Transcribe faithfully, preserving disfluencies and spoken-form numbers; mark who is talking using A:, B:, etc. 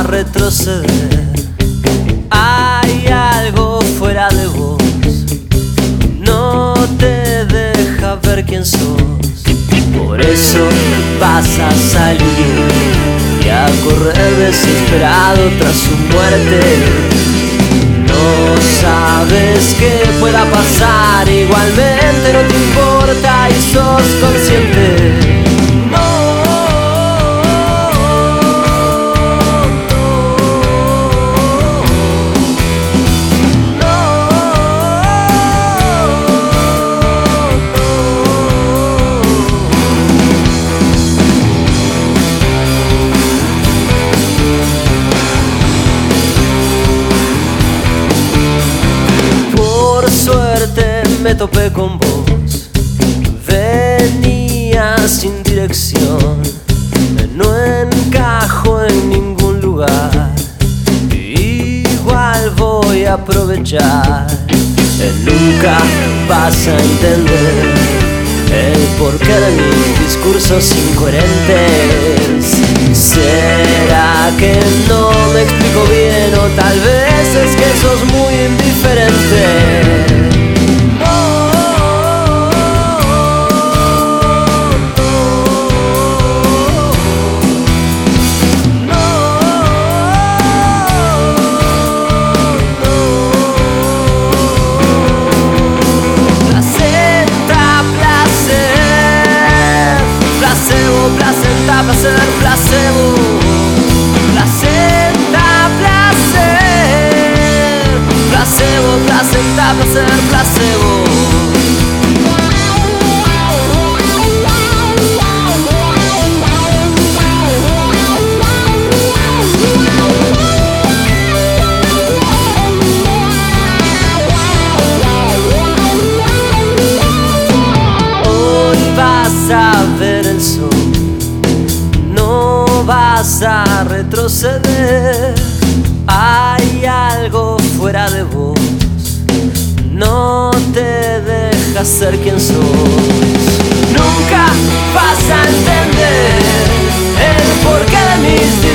A: retroceder. Hay algo fuera de vos, no te deja ver quién sos. Por eso vas a salir y a correr desesperado tras su muerte. No sabes qué pueda pasar, igualmente no te importa y sos consciente. Me topé con vos, venía sin dirección, no encajo en ningún lugar. Igual voy a aprovechar, nunca vas a entender el porqué de mis discursos incoherentes. ¿Será que no me explico bien o tal vez es que sos muy indiferente? Placenta, placer, placebo. Placenta, placer, placebo, placenta, placer, placebo. Hoy vas a ver el sol, vas a retroceder. Hay algo fuera de vos, no te deja ser quien sos. Nunca vas a entender el porqué de mis